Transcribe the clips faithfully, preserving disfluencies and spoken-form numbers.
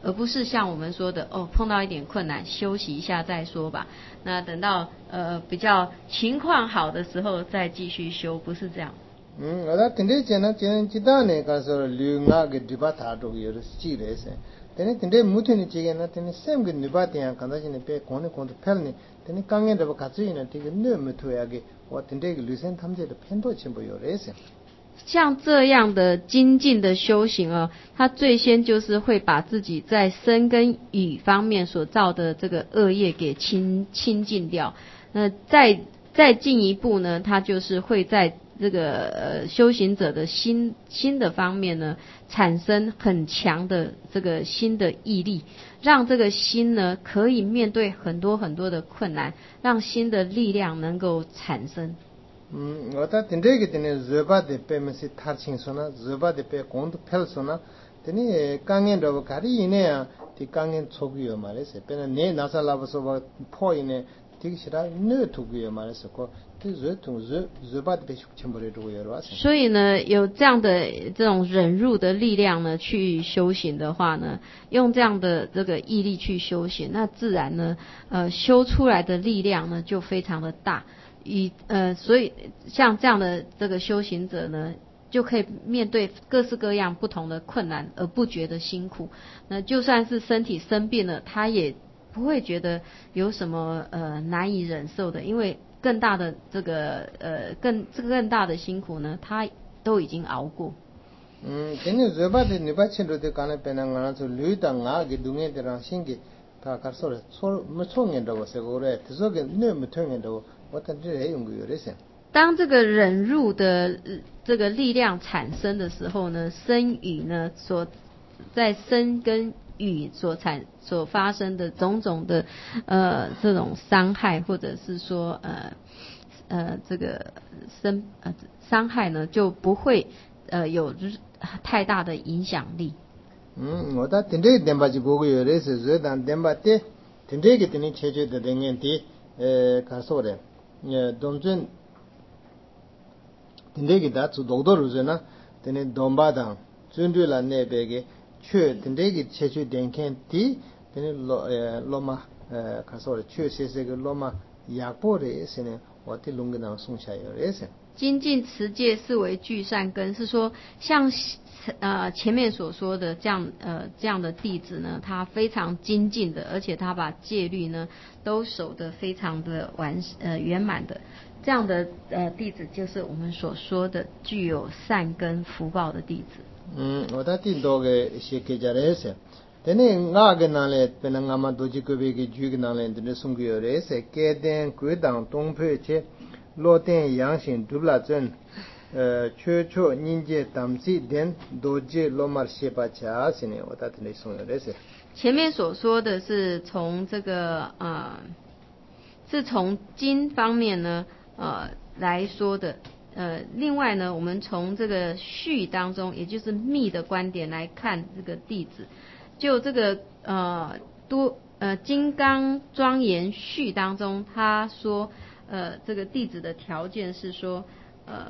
而不是像我们说的哦，碰到一点困难休息一下再说吧，那等到呃比较情况好的时候再继续修，不是这样。 嗯，我听得见呢，见其他呢，个说流那个地巴塔都有的记的噻。但是听得木头呢，这个呢，听得 same 个地巴点，看到现在被光的光的拍呢，听得刚刚的不卡住呢，这个那木头呀个，我听得个旅行他们这的偏多全部有的噻。 像这样的精进的修行哦，他最先就是会把自己在身跟语方面所造的这个恶业给清清净掉。那再再进一步呢，他就是会在这个呃修行者的心心的方面呢，产生很强的这个心的毅力，让这个心呢可以面对很多很多的困难，让心的力量能够产生。 嗯，我他听这个听呢，嘴巴的被么是他清楚呢，嘴巴的被光的拍出呢，听呢刚刚的我看的呢啊，的刚刚错过嘛嘞是，别人你拿上来不说我破呢，这个是他那错过嘛嘞是个，这嘴从嘴嘴巴的被全部的都有了。 所以呢，有这样的这种忍辱的力量呢，去修行的话呢，用这样的这个毅力去修行，那自然呢，呃，修出来的力量呢就非常的大。以呃，所以像这样的这个修行者呢，就可以面对各式各样不同的困难而不觉得辛苦。那就算是身体生病了，他也不会觉得有什么呃难以忍受的，因为更大的这个呃更这个更大的辛苦呢，他都已经熬过。 嗯，今天嘴巴的你把钱都得干了，别人讲说驴当啊，给东西的让心给他搞说了，错没错眼的我是个嘞，他说个那没错眼的我，我等这还用个有的噻。 当这个忍辱的这个力量产生的时候呢，身语呢所在身跟语所产所发生的种种的呃这种伤害，或者是说呃呃这个身呃伤害呢，就不会呃有太大的影响力。 嗯，我他听这点吧就不会有的是，所以当点吧的，听这个听你解决的人员的，呃，搞说的，呃，东尊。tinde기 da tsu doktor zu na tene domba dang zundu la nebe ge chue tinde기 chechu denken ti tene lo loma kaso chue sese ge loma yakpo re sene wati lungi na sungsha yo re se 精进持戒是为具善根，是说像呃前面所说的这样呃这样的弟子呢，他非常精进的，而且他把戒律呢都守得非常的完呃圆满的，这样的呃弟子就是我们所说的具有善根福报的弟子。 嗯，我他听到个些给家的是。tene nga ge na le pena nga ma doji ko be ge ju ge na le de sung ge re se ke den gu dang dong phe che lo den yang xin du la zhen呃确确人家当时den doji lo mar she pa cha sine我他听上的是。 前面所说的是从这个呃是从经方面呢呃来说的。呃，另外呢，我们从这个序当中，也就是密的观点来看这个弟子，就这个呃多呃金刚庄严序当中，他说呃这个弟子的条件是说呃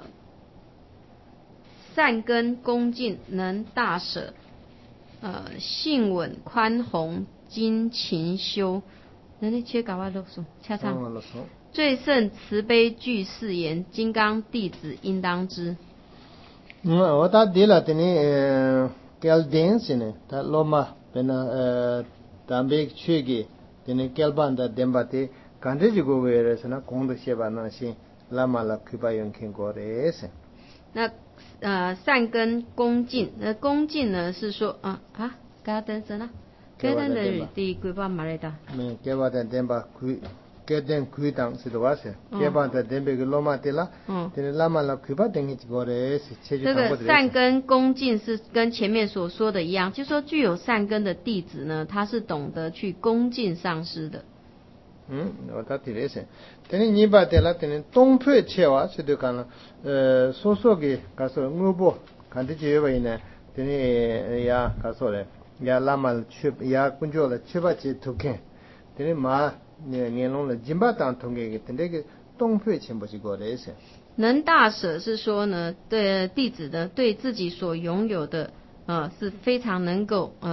善根恭敬能大舍，呃性稳宽宏精勤修，那你切搞外录书，恰唱。最胜慈悲具誓言，金刚弟子应当知。 嗯，我打地了，等你呃，搞电视呢，他老嘛，变那呃，当别去给，等你搞办的电把的，刚才就个为了是那工作些吧那些，拉嘛拉去把用看过的是。 那呃，善根恭敬，那恭敬呢是说啊啊，搞电视呢，搞电视的规划马来的。 嗯，搞办的电把开。给点亏当是多少钱？给把这点别个老马的啦，嗯，这拉马拉亏把等于这个的是切这个善根恭敬是跟前面所说的一样，就说具有善根的弟子呢，他是懂得去恭敬上师的。 嗯，我他提的是，等于你把的啦，等于东坡切哇是对看了，呃，说说给告诉我不，看这几位呢，等于呀告诉了，呀拉马去呀工作了去把去图看，等于马。年龙了，金巴当同给个，那个东北全部是过来噻。 能大舍是说呢，对弟子的对自己所拥有的呃是非常能够呃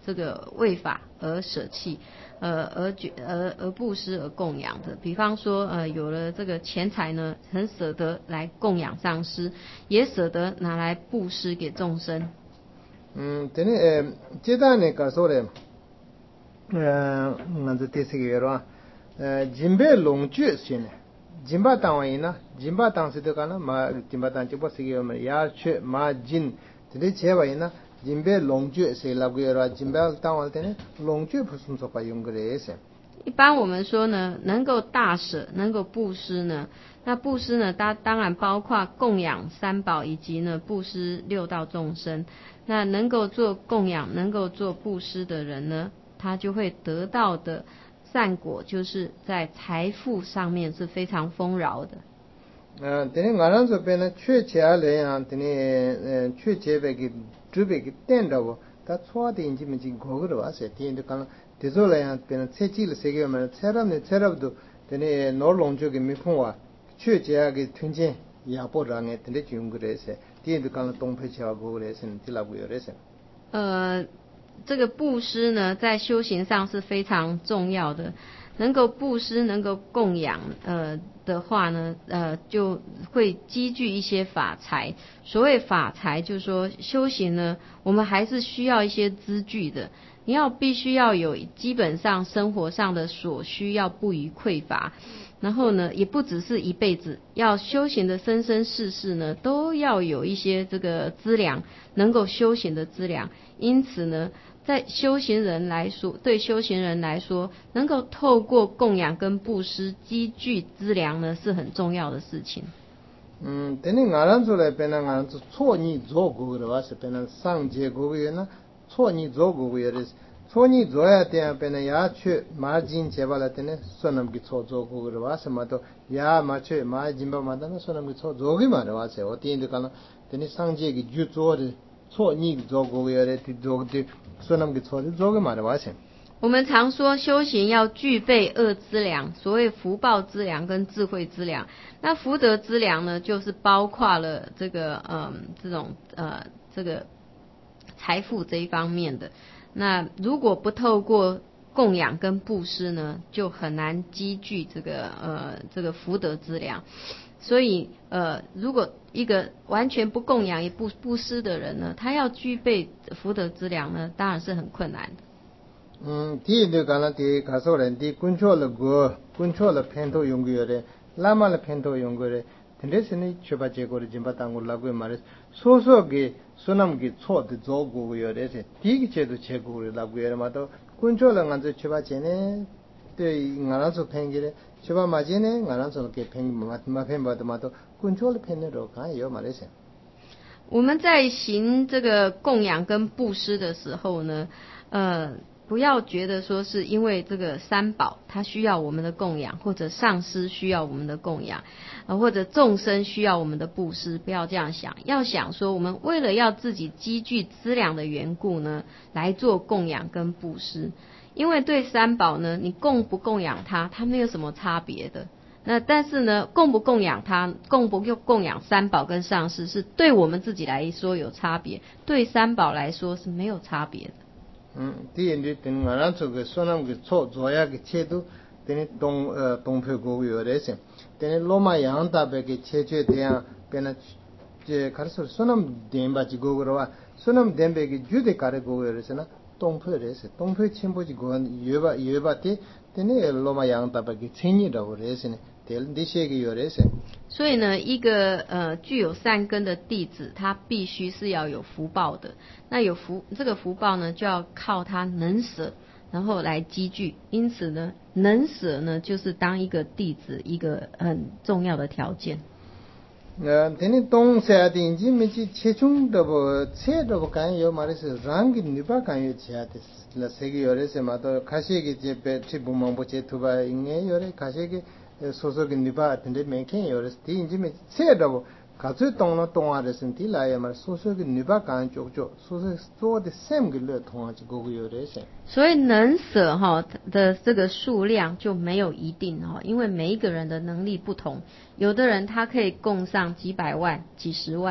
这个为法而舍弃，呃，而觉而而布施而供养的。比方说，呃，有了这个钱财呢，很舍得来供养上师，也舍得拿来布施给众生。 嗯，这里呃，这段呢，告诉了，呃，我这第四个了，呃，金贝龙居是呢。金巴当为呢，金巴当是的个呢，嘛金巴当就不是个嘛，牙缺嘛金，这里切为呢，金贝龙居是那个了，金巴当为的呢，龙居不是说把用个的是。 一般我们说呢，能够大舍，能够布施呢，那布施呢，当当然包括供养三宝以及呢布施六道众生。那能够做供养、能够做布施的人呢，他就会得到的善果，就是在财富上面是非常丰饶的。 呃，等于俺那这边呢，确切来讲，等于呃，确切别个准备个点着不，他错的已经没进过个了哇塞，听就讲，这时候来讲，别人车起了这个嘛，车上呢车上都等于脑龙就给没碰哇，确切个推荐也不让哎，等于就用个来噻，听就讲了东北桥过来噻，这那个有来噻。 呃，这个布施呢，在修行上是非常重要的。能够布施、能够供养，呃的话呢，呃就会积聚一些法财。所谓法财，就是说修行呢，我们还是需要一些资具的。你要必须要有基本上生活上的所需，要不虞匮乏。然后呢，也不只是一辈子，要修行的生生世世呢，都要有一些这个资粮，能够修行的资粮。因此呢，在修行人来说，对修行人来说，能够透过供养跟布施积聚资粮呢，是很重要的事情。 嗯，等你俺那做来，别人俺做错你做过的话是别人上街过个呢，错你做过个的，错你做呀的，别人也去马金接巴了的呢，说那么个错做过的话什么都也马去马金巴嘛的呢，说那么个错做个嘛的话是，我听就讲了，等你上街个就做的错你做过个的，做的说那么个错的做个嘛的话是。 我们常说修行要具备二资粮，所谓福报资粮跟智慧资粮。那福德资粮呢，就是包括了这个嗯这种呃这个财富这一方面的。那如果不透过供养跟布施呢，就很难积聚这个呃这个福德资粮。所以呃，如果一个完全不供养也不布施的人呢，他要具备福德资粮呢，当然是很困难的。 嗯，第一就讲了，第卡说人的工作了过，工作了偏头用过的，拉玛了偏头用过的，但这是呢，缺乏结果的，金巴当过拉过嘛的，所说给说那么给错的做过有的是，第一个节都切过的拉过的嘛都，工作了俺这缺乏钱呢，对，俺那做偏给的，缺乏嘛钱呢，俺那做给偏嘛嘛偏吧的嘛都，工作了偏的都看有嘛的是。 我们在行这个供养跟布施的时候呢，呃。不要觉得说是因为这个三宝它需要我们的供养，或者上师需要我们的供养，呃，或者众生需要我们的布施，不要这样想。要想说我们为了要自己积聚资粮的缘故呢，来做供养跟布施。因为对三宝呢，你供不供养它，它没有什么差别的。那但是呢，供不供养它，供不供养三宝跟上师，是对我们自己来说有差别，对三宝来说是没有差别的。 嗯，第一呢，等俺那这个说那个错做呀个切都，等于东呃东北国有的是，等于罗马洋大白个切切这样，变了，这开始说那么点吧几个个的话，说那么点白个绝对搞的国有的是呢，东北的是，东北全部就国有吧有吧的，等于罗马洋大白个千年的的是呢。 所以呢，一个呃具有善根的弟子，他必须是要有福报的。那有福，这个福报呢，就要靠他能舍，然后来积聚。因此呢，能舍呢，就是当一个弟子一个很重要的条件。 呃，等你东西啊，定期没去切中的不，切的不干有嘛的是，让给你把干有切的，那这个有的是嘛，都开始个这别这不忙不切土吧，应该有的开始个。说说给你把等的没看有的，第一没切的不，卡最懂了懂啊的身体来呀嘛，说说给你把干就就，说是做的三个乐同啊就个个有的些。 所以能舍哈的这个数量就没有一定哈，因为每一个人的能力不同，有的人他可以供上几百万、几十万。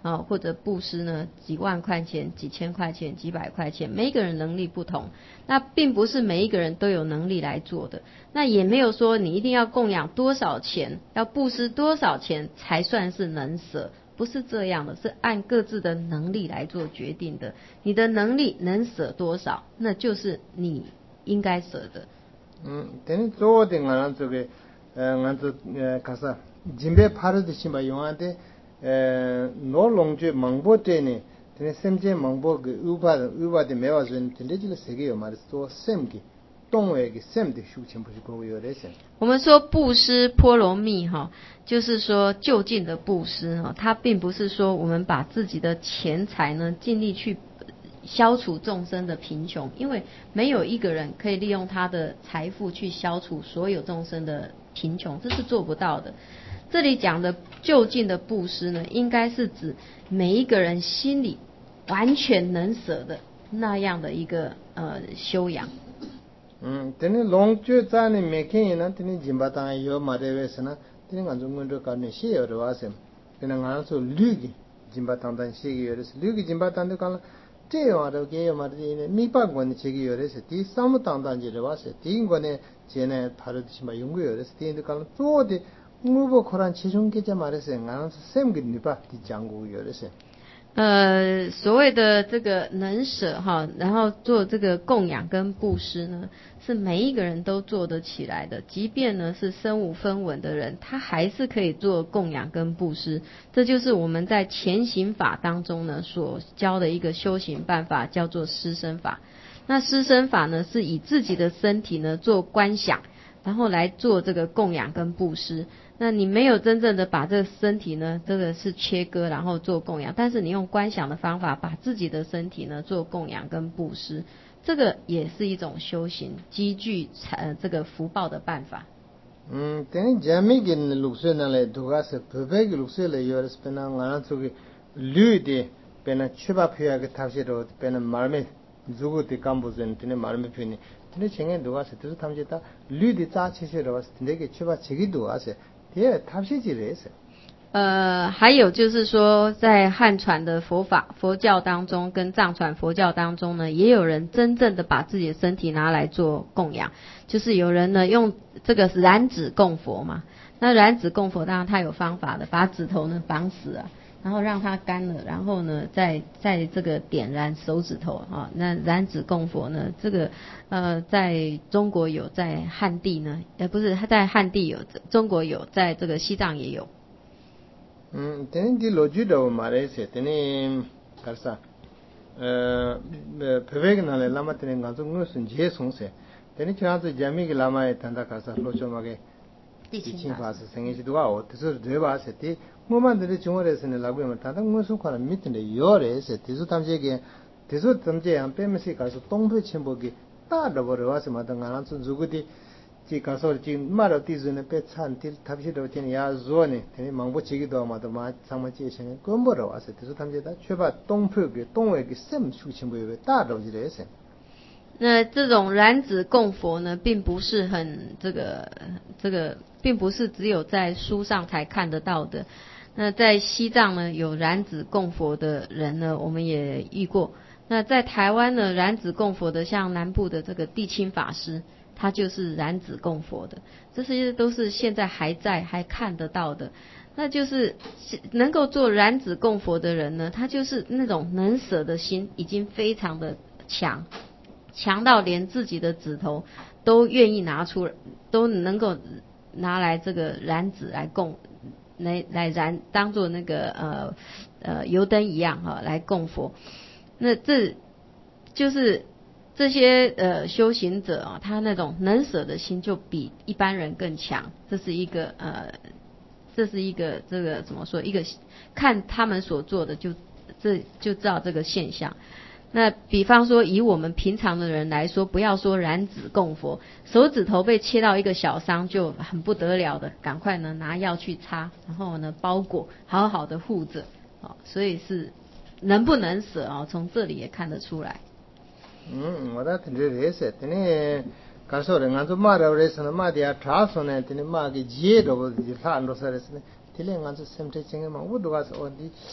啊，或者布施呢几万块钱、几千块钱、几百块钱，每一个人能力不同，那并不是每一个人都有能力来做的。那也没有说你一定要供养多少钱，要布施多少钱才算是能舍，不是这样的，是按各自的能力来做决定的。你的能力能舍多少，那就是你应该舍的。 嗯，等做的俺这个呃，俺这呃，卡啥，准备拍的是吧？用俺的呃，脑龙就忙不得呢，等sem je忙不个五百五百的没话说，等这个世界有嘛的做 sem 的，动为个 sem 的修行不是够有的噻。 我们说布施波罗蜜哈，就是说就近的布施哈，它并不是说我们把自己的钱财呢尽力去消除众生的贫穷，因为没有一个人可以利用他的财富去消除所有众生的贫穷，这是做不到的。这里讲的就近的布施呢，应该是指每一个人心里完全能舍的那样的一个呃修养。 嗯，等你龙就在你没看呢，等你金巴当有马的位是呢，等你俺中国人搞那些有的话是，等你俺说绿的金巴当当些有的是，绿的金巴当的讲了，这样的给有嘛的呢，米八关的些有的是，第三么当当些的话是，第一个呢，这呢拍的起码用过有的是，第二个讲了做的。我不可能其中给这嘛的是，俺是sem个你把的讲过有的是。 呃，所谓的这个能舍哈，然后做这个供养跟布施呢，是每一个人都做得起来的。即便呢是身无分文的人，他还是可以做供养跟布施。这就是我们在前行法当中呢所教的一个修行办法，叫做施身法。那施身法呢，是以自己的身体呢做观想，然后来做这个供养跟布施。那你没有真正的把这个身体呢，这个是切割然后做供养，但是你用观想的方法把自己的身体呢做供养跟布施，这个也是一种修行，积聚呃这个福报的办法。 嗯，等于咱们跟六岁那来，都个是不白个六岁来，有的是变那俺这个绿的，变那七八片个他些都变那马面，如果的干部人，等于马面片呢，等于前面都个是都是他们觉得绿的扎起些的话是，那个七八七个都个是。也他是几类是？ 呃，还有就是说，在汉传的佛法佛教当中，跟藏传佛教当中呢，也有人真正的把自己的身体拿来做供养，就是有人呢用这个燃指供佛嘛。那燃指供佛当然它有方法的，把指头呢绑死啊，然后让它干了，然后呢再在这个点燃手指头啊。那燃指供佛呢，这个呃在中国有，在汉地呢，呃不是它在汉地有，中国有，在这个西藏也有。 嗯，等于的逻辑的嘛来说，等于干啥？呃，呃，特别个那来，那么等于讲中我是接送噻，等于像是咱们个那么谈到干啥，罗什么个地亲法是生意是多少？就是对吧？是的，我们这里中国人是呢，那个嘛，谈到我说可能没得的有的是，就是他们这个，就是他们这样，别么是干是东北全部个大的不的话是嘛，等俺那是如果的。这个说这马到地主呢，别产地，特别是到天涯弱呢，天天忙不起个多嘛，都嘛上么节钱，根本的话是，就是他们觉得却把东北个东北个什么事情不有大到这来噻。 那这种燃指供佛呢，并不是很这个这个，并不是只有在书上才看得到的。那在西藏呢，有燃指供佛的人呢，我们也遇过。那在台湾呢，燃指供佛的，像南部的这个地亲法师。他就是燃指供佛的，这些都是现在还在还看得到的。那就是能够做燃指供佛的人呢，他就是那种能舍的心已经非常的强，强到连自己的指头都愿意拿出，都能够拿来这个燃指来供，来来燃，当做那个呃呃油灯一样哈、啊、来供佛。那这就是。这些呃修行者啊，他那种能舍的心就比一般人更强，这是一个呃，这是一个这个怎么说？一个看他们所做的就这就知道这个现象。那比方说以我们平常的人来说，不要说燃指供佛，手指头被切到一个小伤就很不得了的，赶快呢拿药去擦，然后呢包裹，好好的护着啊，所以是能不能舍啊？从这里也看得出来。 嗯，我那听着也是，等于干说的，俺就马到这上马的啊，查说呢，等于马个节都就他安多少的是呢，等于俺就身体健康嘛，我都个是我的，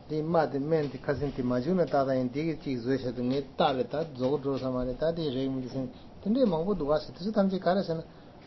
디 마데 멘티 카센티 마주나 따다인 디게 지 조셔도 네 따르다 조조 사마레 따디 레임디신 근데 망고 누가 스트스 담지 가라서는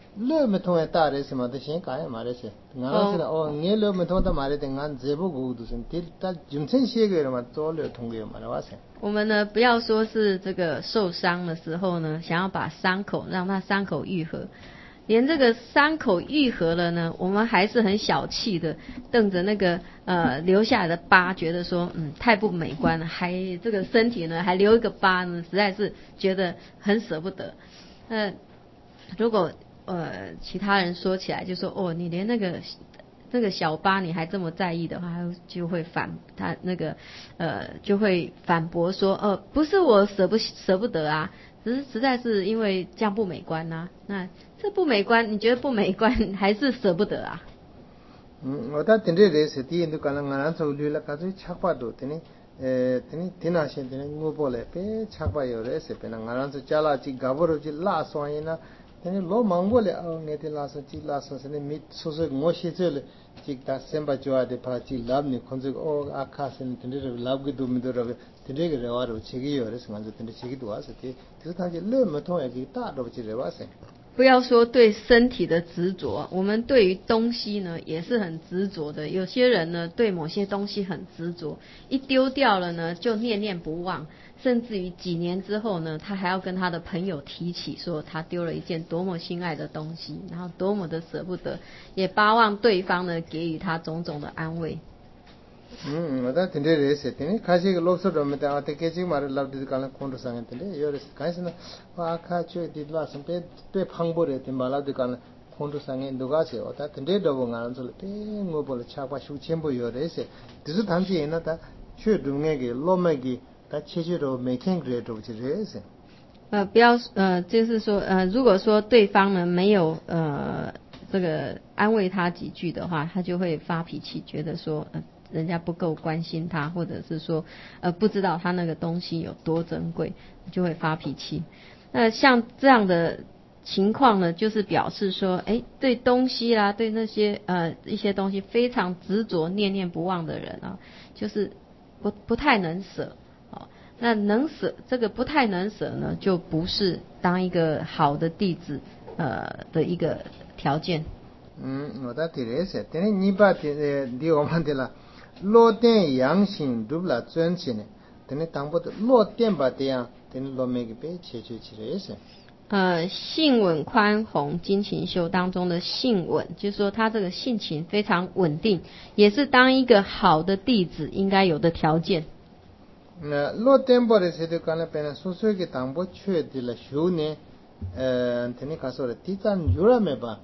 르메 통에 따르시면 대신 가야 말해서 나가서 어 녜르메 통다 말해 된간 제보 고두신 딜다 준천 시에게로만 돌려 통게 말아와서 我们呢，不要说是这个受伤的时候呢，想要把伤口让它伤口愈合，连这个伤口愈合了呢，我们还是很小气的，瞪着那个呃留下来的疤，觉得说嗯太不美观了，还这个身体呢还留一个疤呢，实在是觉得很舍不得。那如果呃其他人说起来，就说哦，你连那个这个小疤你还这么在意的话，他就会反他那个呃就会反驳说，哦、呃，不是我舍不舍不得啊，只是实在是因为这样不美观呐、啊。那这不美观，你觉得不美观还是舍不得啊？ 嗯，我到顶这里是第一，你讲了俺走路了，干脆吃饭都等你，呃，等你等那些等你我过来，别吃饭有的是，别那俺走家了，去搞不着去拉酸呢。等你老忙过来，哦，俺的拉酸去拉酸，是那米说说我写这了，去打三八九啊的怕去拉你，看这个哦阿卡是等你这拉个都没得了，等这个人话都吃个有的是，俺就等你吃个多少是的，就是他就那么痛也给大都不去人话是。 不要说对身体的执着，我们对于东西呢也是很执着的。有些人呢对某些东西很执着，一丢掉了呢就念念不忘，甚至于几年之后呢，他还要跟他的朋友提起，说他丢了一件多么心爱的东西，然后多么的舍不得，也巴望对方呢给予他种种的安慰。 嗯，我在听这里是听，开始个老师说没得，我听开始嘛，老师讲了空头上的，听有的是开始呢，我看就的拉上别别旁边的，听嘛老师讲了空头上的，都搞些，我在听这都我讲说了，别我不了吃把手全部有的是，就是谈起呢，他去东那个老美个，他去去都没看过都是这是。 呃，不要呃，就是说呃，如果说对方呢没有呃这个安慰他几句的话，他就会发脾气，觉得说呃。人家不够关心他，或者是说呃不知道他那个东西有多珍贵，就会发脾气。那像这样的情况呢，就是表示说，哎，对东西啦，对那些呃一些东西非常执着、念念不忘的人啊，就是不不太能舍。哦，那能舍这个不太能舍呢，就不是当一个好的弟子呃的一个条件。 嗯，我在提的是，等于你把的的我们的了。落点阳性都不啦赚钱呢，等你当不的落点把这样，等你落每个别切切切的是。 呃，性稳宽宏精勤修当中的性稳，就是说他这个性情非常稳定，也是当一个好的弟子应该有的条件。 那落点把的是的，刚才别人说说个当不缺的了修呢，呃，等你看说的第三有了没吧？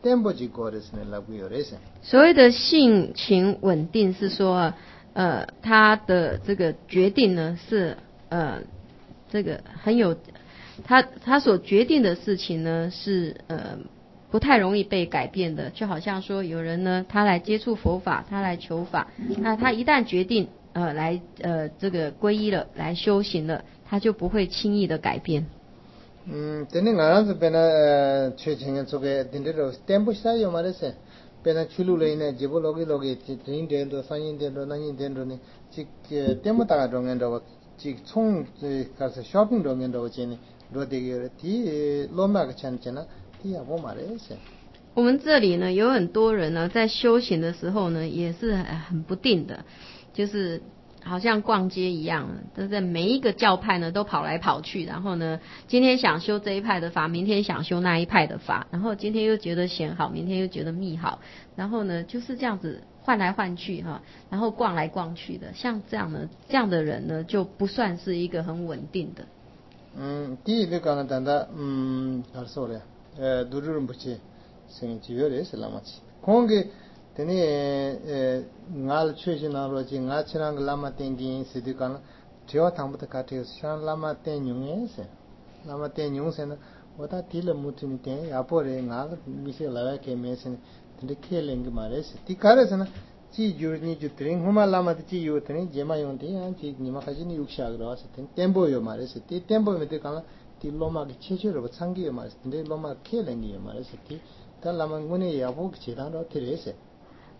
所谓的性情稳定是说，呃，他的这个决定呢是呃，这个很有他他所决定的事情呢是呃不太容易被改变的。就好像说有人呢，他来接触佛法，他来求法，那他一旦决定呃来呃这个皈依了，来修行了，他就不会轻易的改变。 嗯，等你俺是变那确情的这个，等这个 tempo 下有嘛的是，变那去路了呢，结果落个落个，这一点多、三一点多、那一点多呢，这个 tempo 大中间的，这从这开始 shopping 中间的这呢，落这个第落马个钱钱呢，第也不嘛的是。 我们这里呢，有很多人呢，在修行的时候呢，也是很不定的，就是。好像逛街一样，都在每一个教派呢都跑来跑去，然后呢，今天想修这一派的法，明天想修那一派的法，然后今天又觉得显好，明天又觉得密好，然后呢就是这样子换来换去哈，然后逛来逛去的，像这样呢，这样的人呢就不算是一个很稳定的。 嗯，第一个讲的单单，嗯，咋说嘞？呃，都是不去，生几月的是那么去，空个。等你呃，俺确实那罗子，俺去那个拉玛天经是的讲，只要他们的家庭像拉玛天用的是，拉玛天用是呢，我他提了木头你天，要不然俺米些来个没是呢，等你开冷个嘛的是，第开了是呢，只有你就等，我们拉玛的只有等你节嘛用的，俺只你嘛开始你有下个了是，等tempo有嘛的是，第 tempo 没得讲了，第罗马个切切了不长个有嘛是，等罗马开冷个有嘛的是，第但拉玛我呢要不其他的提的是。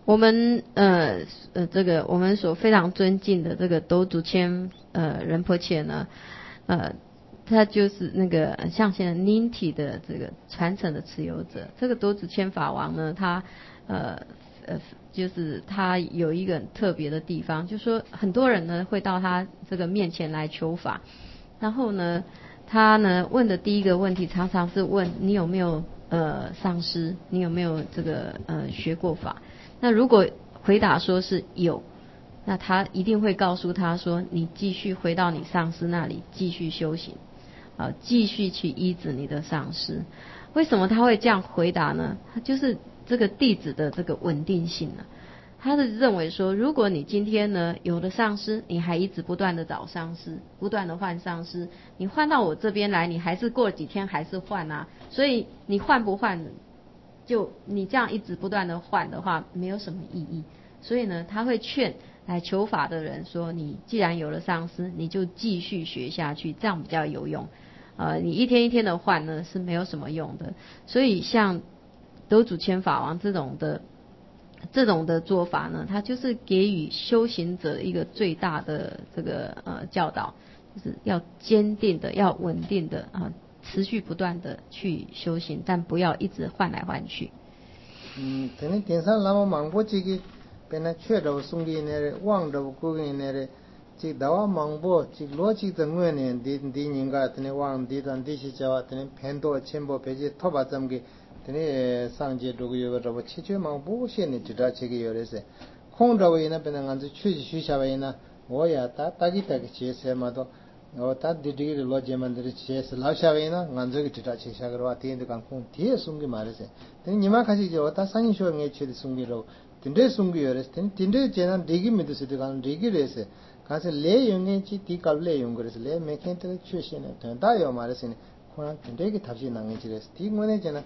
我们呃呃这个我们所非常尊敬的这个斗祖谦呃仁波切呢，呃他就是那个像现在 Ninti 的这个传承的持有者。这个斗祖谦法王呢，他呃呃就是他有一个很特别的地方，就是说很多人呢会到他这个面前来求法，然后呢他呢问的第一个问题常常是问你有没有呃上师，你有没有这个呃学过法。那如果回答说是有，那他一定会告诉他说，你继续回到你上师那里继续修行，啊、呃，继续去依止你的上师。为什么他会这样回答呢？他就是这个弟子的这个稳定性呢、啊。他是认为说，如果你今天呢有了上师，你还一直不断的找上师，不断的换上师，你换到我这边来，你还是过几天还是换啊，所以你换不换，就你这样一直不断的换的话，没有什么意义。所以呢，他会劝来求法的人说，你既然有了上师，你就继续学下去，这样比较有用。呃，你一天一天的换呢是没有什么用的。所以像斗祖谦法王这种的。这种的做法呢，它就是给予修行者一个最大的这个呃教导，就是要坚定的、要稳定的啊、呃，持续不断的去修行，但不要一直换来换去。 嗯，等你点上那么忙不这个，本来缺着送给那忘着过给那这大话忙不这逻辑的我呢，第第人家等你忘第段第些叫等你偏多钱不别去拖把这么给。等上节这个有个这个七九忙不些呢，知道这个有的是，空着位呢，本来俺这确实学下位呢，我也打打给打个解释嘛都，我打的这个逻辑嘛的解释老下位呢，俺这个知道解释个话，天天讲空，天送给嘛的是，等你们开始就我打三学俺去的送给了，等这送给有的是，等等这简单这个没得是的讲这个的是，看是来用的去提高来用个是来没看这个确实呢，等大有嘛的是呢，可能等这个他是能个去的是，提我呢讲呢。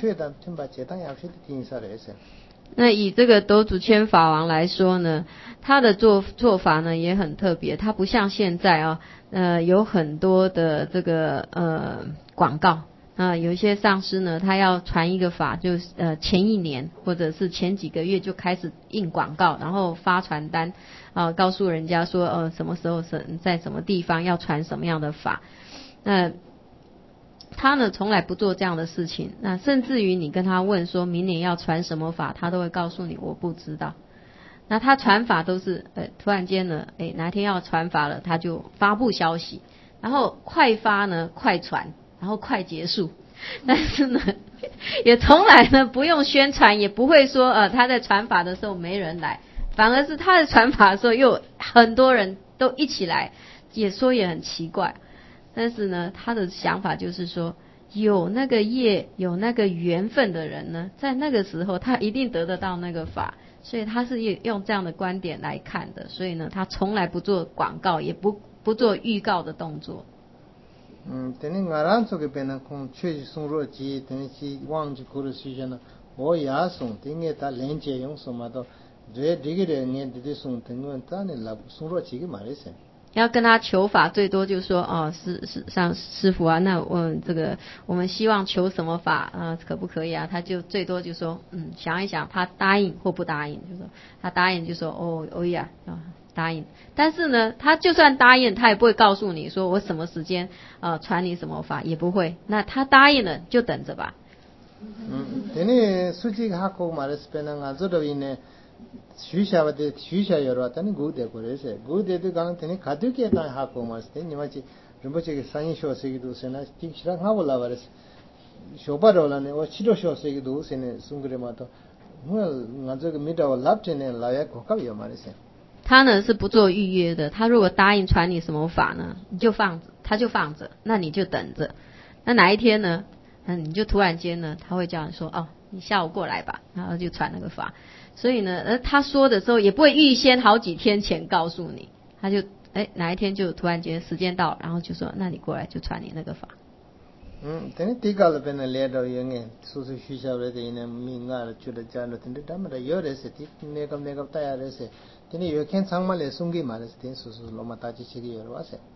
那以这个斗祖谦法王来说呢，他的做做法呢也很特别，他不像现在啊，呃，有很多的这个呃广告啊、呃，有一些上师呢，他要传一个法，就呃前一年或者是前几个月就开始印广告，然后发传单啊、呃，告诉人家说呃什么时候是在什么地方要传什么样的法，那。他呢从来不做这样的事情，那甚至于你跟他问说明年要传什么法，他都会告诉你我不知道。那他传法都是呃突然间呢，哎哪天要传法了，他就发布消息，然后快发呢快传，然后快结束。但是呢，也从来呢不用宣传，也不会说呃他在传法的时候没人来，反而是他在传法的时候又很多人都一起来，也说也很奇怪。但是呢，他的想法就是说，有那个业、有那个缘分的人呢，在那个时候他一定得得到那个法，所以他是用这样的观点来看的。所以呢，他从来不做广告，也不不做预告的动作。 嗯，等你俺让这个边呢，空确实送入机，等你去忘记过的时间呢，我也送，等你他连接用什么都，这这个人呢，这送，等我他呢来送入机个嘛的噻。 要跟他求法，最多就说哦，是是像师父啊，那我这个我们希望求什么法啊、呃，可不可以啊？他就最多就说嗯，想一想，他答应或不答应，就说他答应就说哦哦呀啊答应。但是呢，他就算答应，他也不会告诉你说我什么时间呃传你什么法，也不会。那他答应了就等着吧。 嗯，等你实际哈口嘛的是变成俺这头呢。学校的学校有了，但你古代过来噻，古代的刚等你卡对给当哈过嘛是，你嘛去，如果这个三一小时一个都是那，听起来好不啦吧的，小巴着了呢，我七多小时一个都是呢，送给嘛都，我俺这个没到拉着呢，老爷国家有嘛的噻。 他呢是不做预约的，他如果答应传你什么法呢，你就放着，他就放着，那你就等着，那哪一天呢，嗯，你就突然间呢，他会叫你说哦，你下午过来吧，然后就传那个法。所以呢，呃，他说的时候也不会预先好几天前告诉你，他就哎哪一天就突然间时间到，然后就说那你过来就传你那个法。 嗯，等你提高了边的来到有眼，说是学校的的呢，名啊，觉得家了，等你他们的有的是的，那个那个大家的是，等你有看长嘛来送给嘛的是，等说是罗马大机器的有了哇塞。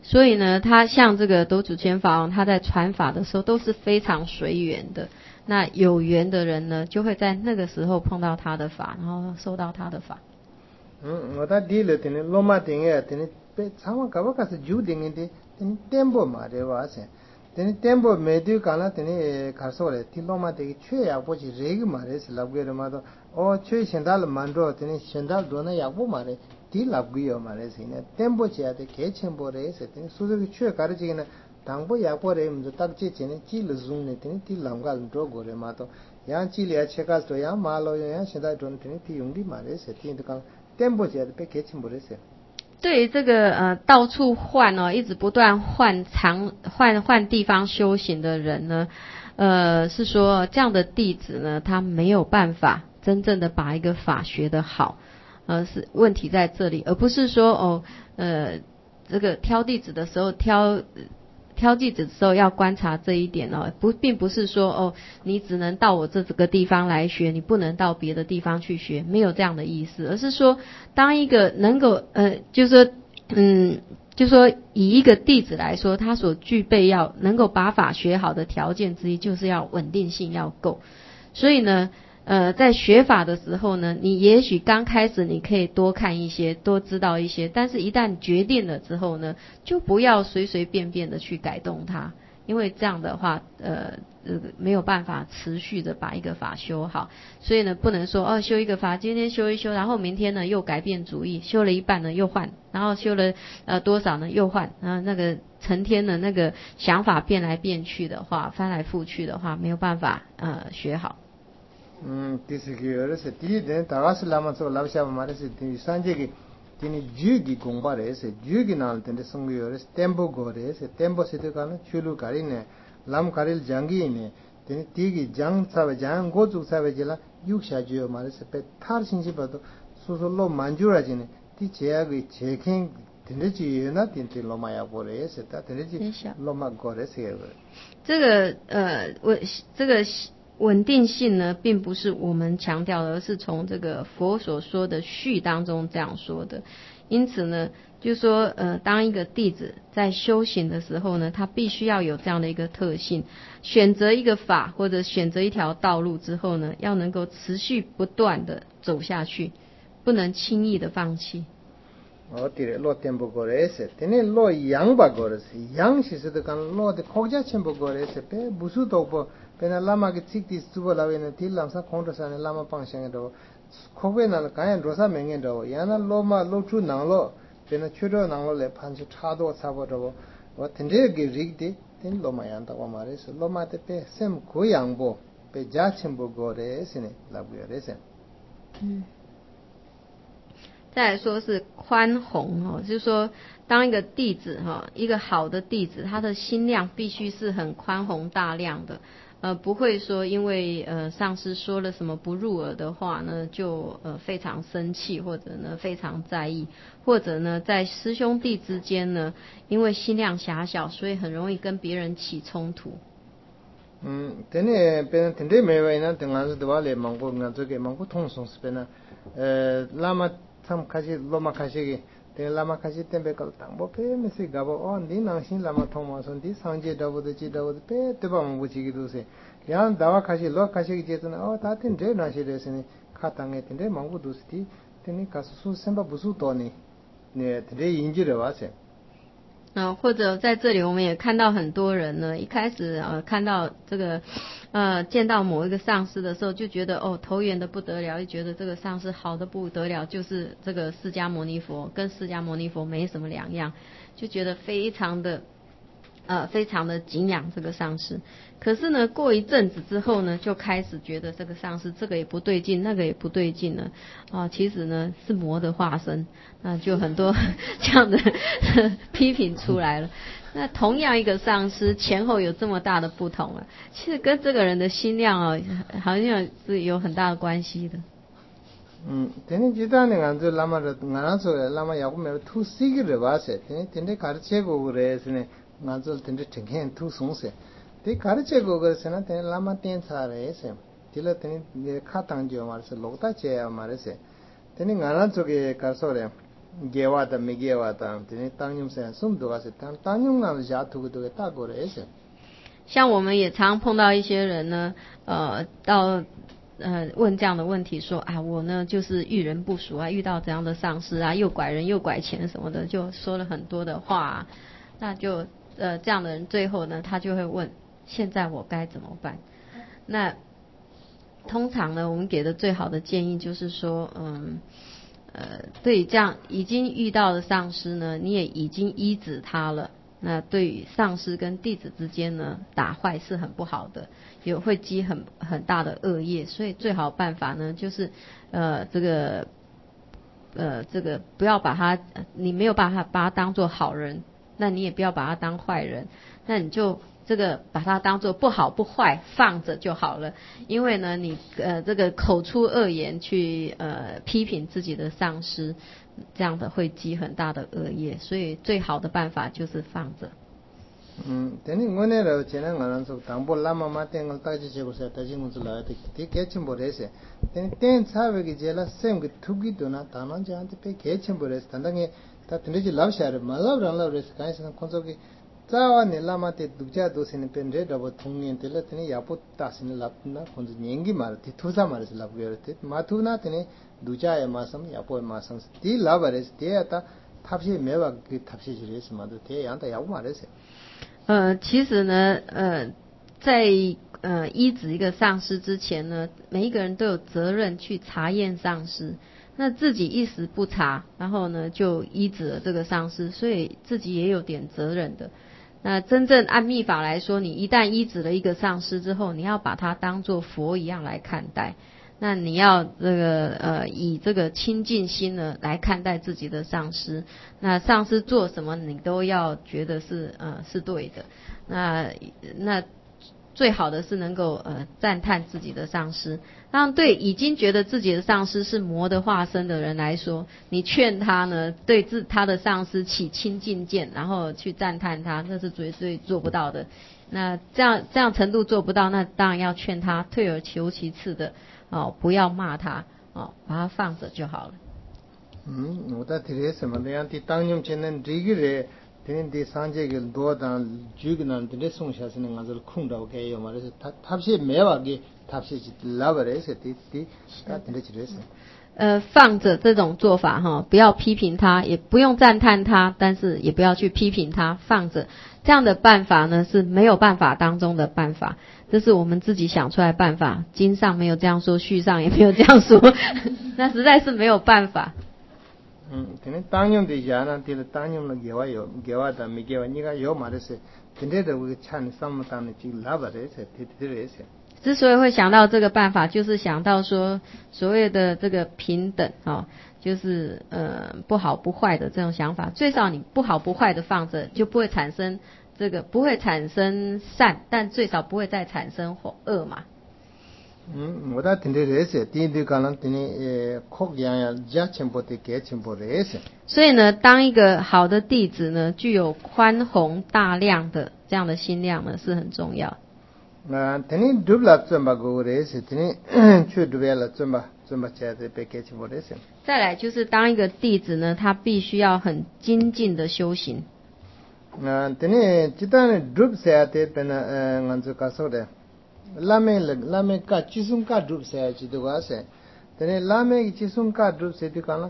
所以呢，他像这个斗主千法王，他在传法的时候都是非常随缘的。那有缘的人呢，就会在那个时候碰到他的法，然后受到他的法。 嗯，我他第了，等于罗马定个，等于被长嘛，搞不搞是九定的，等于颠簸嘛，对吧？是，等于颠簸没对干了，等于卡说嘞，听罗马定个缺呀，不是这个嘛，这是老贵的嘛都，哦，缺现在了蛮多，等于现在多那呀不嘛的，第老贵哟嘛的是呢，颠簸起来的，开钱不的是，等于说这个缺搞的这个呢。当不也过来，我们就大姐姐呢，记了中呢，等于第两个人做过的嘛都，样记了切个做样马路样现在做等于第用的嘛的是，听这个颠簸起来被开钱不的是。 对于这个呃到处换哦，一直不断换场换换地方修行的人呢，呃是说这样的弟子呢，他没有办法真正的把一个法学得好，呃是问题在这里，而不是说哦呃这个挑弟子的时候挑。挑弟子的时候要观察这一点哦，不，并不是说哦，你只能到我这个地方来学，你不能到别的地方去学，没有这样的意思，而是说，当一个能够呃，就是说，嗯，就是说以一个弟子来说，他所具备要能够把法学好的条件之一，就是要稳定性要够，所以呢。呃，在学法的时候呢，你也许刚开始你可以多看一些，多知道一些，但是一旦决定了之后呢，就不要随随便便的去改动它，因为这样的话，呃，呃没有办法持续的把一个法修好。所以呢，不能说哦，修一个法，今天修一修，然后明天呢又改变主意，修了一半呢又换，然后修了呃多少呢又换，然后那个成天的那个想法变来变去的话，翻来覆去的话，没有办法呃学好。 嗯，第四个儿是第一点，大家是拉嘛做老下嘛的是第三这个，第二九个公巴的是九个那等的生个儿是 tempo 过的是 tempo 是这个呢，去路卡里呢，拉卡里讲给呢，等第一个讲啥个讲过做啥个去了，有下就嘛的是被他信息不都，说说老满足了去呢，第这个切看。等的就那等的老马要过来是的，等的就老马过来是个。 这个呃，稳这个稳定性呢，并不是我们强调的，而是从这个佛所说的序当中这样说的。因此呢，就是说呃，当一个弟子在修行的时候呢，他必须要有这样的一个特性，选择一个法或者选择一条道路之后呢，要能够持续不断的走下去，不能轻易的放弃。 哦，对了，落tempo过来是，等于落羊吧过来是，羊其实都讲落的国家全部过来是，别不是多不，别那拉玛个自己做不来呢，提拉上控制上的拉玛帮上的，国外那个干多少名人的，原来落嘛落出囊了，别那去到囊了来盘起差多差不多，我听这个日的，听落嘛羊的我嘛的是，落嘛的别什么贵羊不，别家全部过来是呢，拉不了的是。 嗯。再来说是宽宏哦，就是说当一个弟子哈，一个好的弟子，他的心量必须是很宽宏大量的，呃，不会说因为呃上师说了什么不入耳的话呢，就呃非常生气，或者呢非常在意，或者呢在师兄弟之间呢，因为心量狭小，所以很容易跟别人起冲突。 嗯，等你别人听得没完呢，等俺是对吧？来蒙古，俺这个蒙古通松是别呢，呃，拉玛他们开始罗马开始个，等拉玛开始等别个当不别没事搞不哦，你能行拉玛通嘛？说你上街到不得街到不得别对吧？蒙古这个都是，然后大家开始罗开始个阶段哦，他听这那些的是呢，看当个听这蒙古都是的，等你开始说什么不说多呢？呢听这引起的话是。 呃，或者在这里我们也看到很多人呢，一开始呃看到这个呃见到某一个上师的时候，就觉得哦投缘的不得了，就觉得这个上师好的不得了，就是这个释迦牟尼佛，跟释迦牟尼佛没什么两样，就觉得非常的呃非常的敬仰这个上师。可是呢，过一阵子之后呢，就开始觉得这个上师这个也不对劲，那个也不对劲了啊，其实呢是魔的化身，那就很多这样的批评出来了。那同样一个上师前后有这么大的不同了，其实跟这个人的心量哦，好像是有很大的关系的。 嗯，等你知道那个就拉玛的，俺说拉玛要不没有吐西个的话是，等你等你开始切过个的是呢，俺说等你天天吐松是，等开始切过个是呢，等拉玛点茶的是，第二等你卡当就嘛是，老大切嘛的是，等你俺说个开说的， 개와다 미개와다 되네 당님세 숨도가세 당 당님나는 야투고도 다고래세 像我们也常碰到一些人呢，呃，到呃问这样的问题说啊，我呢就是遇人不淑啊，遇到这样的上司啊，又拐人又拐钱什么的，就说了很多的话啊，那就呃这样的人最后呢，他就会问，现在我该怎么办？那通常呢，我们给的最好的建议就是说，嗯，呃，对这样已经遇到的上司呢，你也已经医治他了。那对于上司跟弟子之间呢，打坏是很不好的，也会积很很大的恶业。所以最好办法呢，就是呃这个呃这个不要把他，你没有把他把他当做好人，那你也不要把他当坏人，那你就这个把他当做不好不坏放着就好了。因为呢，你呃这个口出恶言去呃批评自己的上司，这样的会积很大的恶业，所以最好的办法就是放着。 嗯，等你我那了，今天我们说当不拉妈妈等我大姐结果是大姐我是来的，这给钱不得噻。等等差别个结了，sem个突击多那，当然这样子被给钱不得，但当个他等你就老下来，马老让老的是干什么？工作个。早晚你拉嘛的独家都是你本人的不同年的了，等你也不打是你拉那，或者年纪嘛的，土啥嘛的是拉不了的，马土那等你独家也马上也不马上是，第拉不的是第二他他是没法给他是就是什么的，第二样他也不嘛的是。 呃，其实呢，呃，在呃医治一个上司之前呢，每一个人都有责任去查验上司。那自己一时不查，然后呢就医治了这个上司，所以自己也有点责任的。那真正按密法来说，你一旦医治了一个上司之后，你要把他当作佛一样来看待。那你要这个呃以这个清净心呢来看待自己的上司。那上司做什么，你都要觉得是呃是对的。那那最好的是能够呃赞叹自己的上司。当然，对已经觉得自己的上司是魔的化身的人来说，你劝他呢对自他的上司起清净见，然后去赞叹他，那是绝对做不到的。那这样这样程度做不到，那当然要劝他退而求其次的哦，不要骂他哦，把他放着就好了。 嗯，我在提什么的样的当年前呢，这个人。等第三节个多当几个人的送下是那个是空着给有嘛？就是他他是没有给，他是老板的是的的，他等的就是。 呃，放着这种做法哈，不要批评他，也不用赞叹他，但是也不要去批评他，放着这样的办法呢是没有办法当中的办法，这是我们自己想出来的办法，经上没有这样说，序上也没有这样说，那实在是没有办法。 嗯，等于当年的家呢，对了，当年的给我有，给我的没给我，你看有嘛的是，真的的我看什么当的就老板的是，对对对是。 之所以会想到这个办法，就是想到说所谓的这个平等哦，就是呃不好不坏的这种想法，最少你不好不坏的放着，就不会产生这个不会产生善，但最少不会再产生恶嘛。 嗯，我在听的这些，第一个可能听的呃，口样呀，加钱不的，给钱不的这些。 所以呢，当一个好的弟子呢，具有宽宏大量的这样的心量呢，是很重要。 那听你读了怎么过这些？听你去读了怎么怎么加的被给钱不这些？ 再来就是当一个弟子呢，他必须要很精进的修行。 那听你这段读下的，变了呃，俺就告诉的。लामे लामे का चिसुम का रूप से है चिदुगा से तेरे लामे की चिसुम का रूप से दिखाना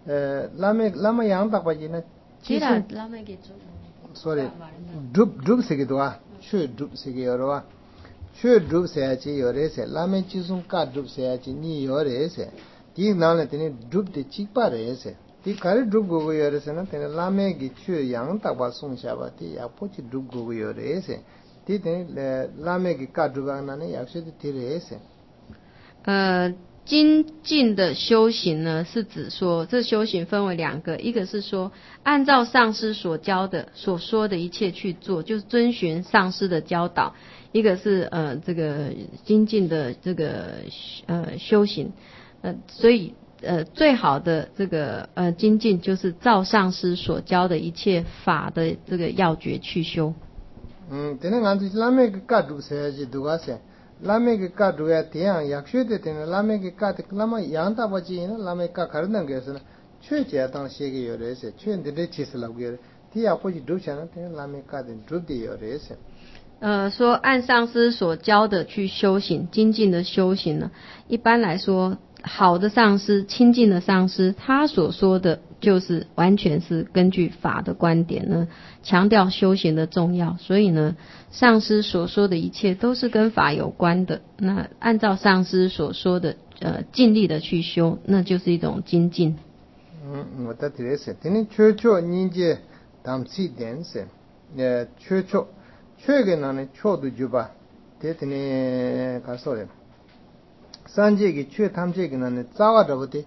लामे लामे यहाँ तक बजी ना चिसुम लामे के सॉरी रूप रूप से की दुआ शु रूप से की और वा शु रूप से है ची और ऐसे लामे चिसुम का रूप से है ची नी और ऐसे ती नाले तेरे रूप दे चिक पा रहे ऐसे ती करे रूप गो गई और ऐसे ना तेरे लामे की शु यहाँ तक बात सुन शाबा ती या पोची रूप गो गई और ऐसे 呃，精进的修行呢，是指说这修行分为两个，一个是说按照上师所教的、所说的一切去做，就是遵循上师的教导；一个是呃这个精进的这个呃修行，呃，所以呃最好的这个呃精进就是照上师所教的一切法的这个要诀去修。 嗯，等下俺就拉美个卡住些是多少些？拉美个卡住呀，这样，要学的等下拉美个卡的，拉美养大不起呢，拉美卡可能个是呢， 최제 당 세계 요래서 최인데 지슬라고 디야 포지 두잖아 라메 카든 두디 요래서 呃，说按上师所教的去修行，精进的修行呢，一般来说，好的上师、亲近的上师，他所说的就是完全是根据法的观点呢，强调修行的重要。所以呢，上师所说的一切都是跟法有关的。那按照上师所说的，呃，尽力的去修，那就是一种精进。 嗯，我的这是，等确确人家当起点是，呃，确确。최근에는 초도 주바 대트네 가서래 산제기 최탐제기는 자와더부터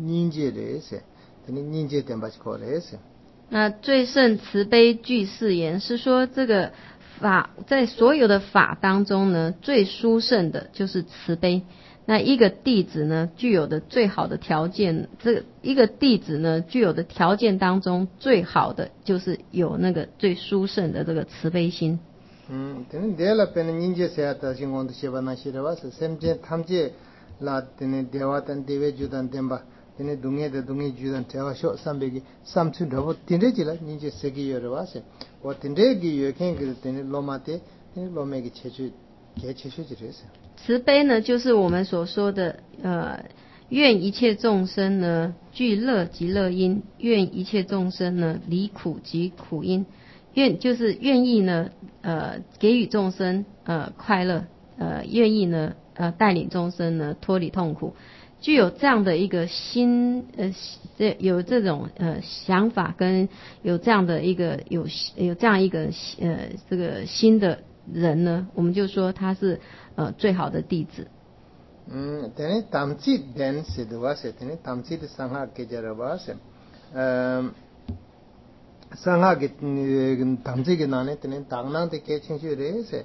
닌제레세 되니 닌제 템바치 거래세 那最胜慈悲具誓言是说，这个法在所有的法当中呢，最殊胜的就是慈悲。那一个弟子呢，具有的最好的条件，这一个弟子呢，具有的条件当中最好的就是有那个最殊胜的这个慈悲心。 음, 되는 데라 빼는 인제 세야다 신공도 시바나 시려와서 샘제 탐제 라 되는 대화단 대외 주단 덴바 되는 동해대 동해 주단 대화쇼 삼백이 삼춘 더버 딘데지라 인제 세기 여러와서 뭐 딘데기 여행 그 되는 로마테 되는 로메기 체주 개 체주지래서 慈悲呢，就是我们所说的呃，愿一切众生呢具乐即乐因，愿一切众生呢离苦即苦因。愿就是愿意呢，呃，给予众生呃快乐，呃，愿意呢，呃，带领众生呢脱离痛苦，具有这样的一个心，呃，这有这种呃想法跟有这样的一个有有这样一个呃这个心的人呢，我们就说他是呃最好的弟子。 嗯，等于tamci den sidwase，等于tamci的上下给着了哇是，嗯。상하게 담지게 나네 때는 당나한테 개칭슈레세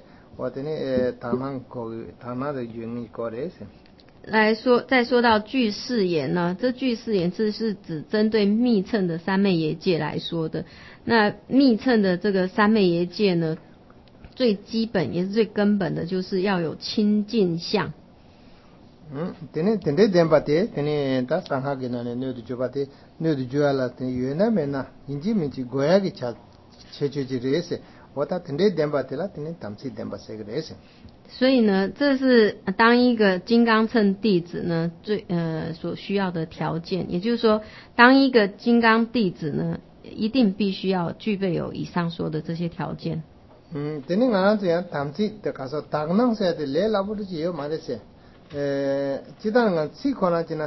와더니 당난 거 당나의 유행이 거래세 来说，再说到具誓言呢，这具誓言这是指针对密乘的三昧耶戒来说的。那密乘的这个三昧耶戒呢，最基本也是最根本的，就是要有清净相。 嗯，等等等点吧的，等他上下给那呢，牛的就把的牛的就要了，等原来没那，因为没去国外给吃吃吃吃这些，我他等点吧的了，等当时点吧这个这些。 所以呢，这是当一个金刚乘弟子呢最呃所需要的条件，也就是说，当一个金刚弟子呢，一定必须要具备有以上说的这些条件。 嗯，等你俺这样当时的卡说，当能说的来拉不的就有嘛的些。에 지단은 시코나 지나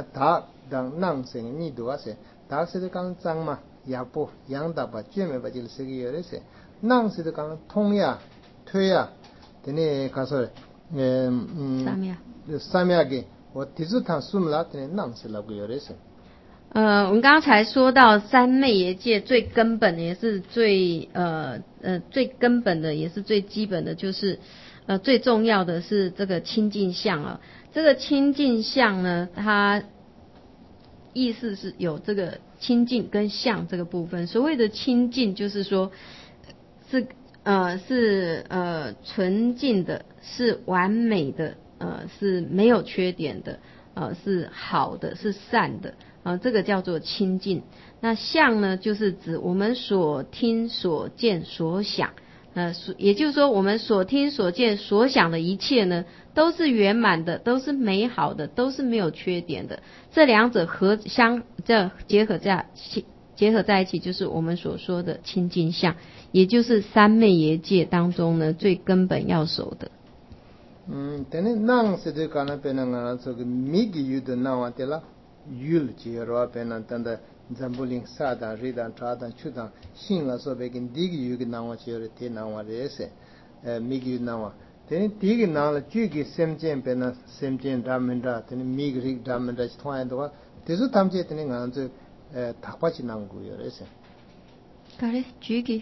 다당 낭생 니도아세 다세데 강 장마 야보 양다바 쨘메 바질 세기 열에세 낭세데 강 통야 퇴야 되네 가서 에 사미야 사미야게 뭐 디즈탄 숨라 되네 낭세라고 열에세 呃，我们刚才说到三昧耶戒最根本的也是最呃呃最根本的也是最基本的，就是呃最重要的是这个清净相啊。这个清净相呢，它意思是有这个清净跟相这个部分。所谓的清净，就是说是呃是呃纯净的，是完美的，呃是没有缺点的，呃是好的，是善的。啊，这个叫做清净。那相呢，就是指我们所听、所见、所想，呃，也就是说，我们所听、所见、所想的一切呢，都是圆满的，都是美好的，都是没有缺点的。这两者合相这结合在结合在一起，就是我们所说的清净相，也就是三昧耶戒当中呢最根本要守的。 嗯，等你能是的，可能变成啊，这个米给有的那话的了。율 지어와 배는 단다 잠불링 사다 리단 tradan 추단 신라서 베긴 디기 유기 나와 지어를 대 나와레세 에 미기 나와 되니 디기 나와 주기 셈젠 배나 셈젠 라멘다 되니 미그리 라멘다 통한도가 대수 탐제 되니 간저 에 닭바치 나고요레세 그래 주기